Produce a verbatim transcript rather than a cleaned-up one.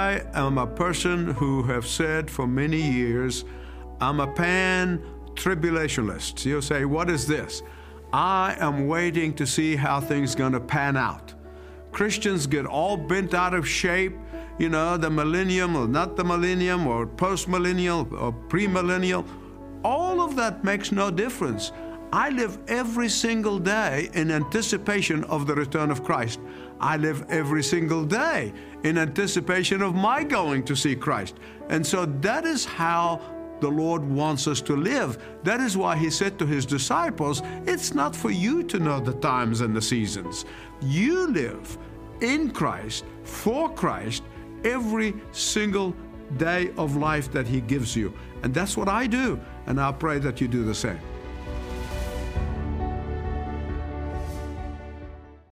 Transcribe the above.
I am a person who have said for many years, I'm a pan-tribulationist. You'll say, what is this? I am waiting to see how things are going to pan out. Christians get all bent out of shape, you know, the millennium or not the millennium or post-millennial or pre-millennial. All of that makes no difference. I live every single day in anticipation of the return of Christ. I live every single day in anticipation of my going to see Christ. And so that is how the Lord wants us to live. That is why He said to His disciples, it's not for you to know the times and the seasons. You live in Christ, for Christ, every single day of life that He gives you. And that's what I do. And I pray that you do the same.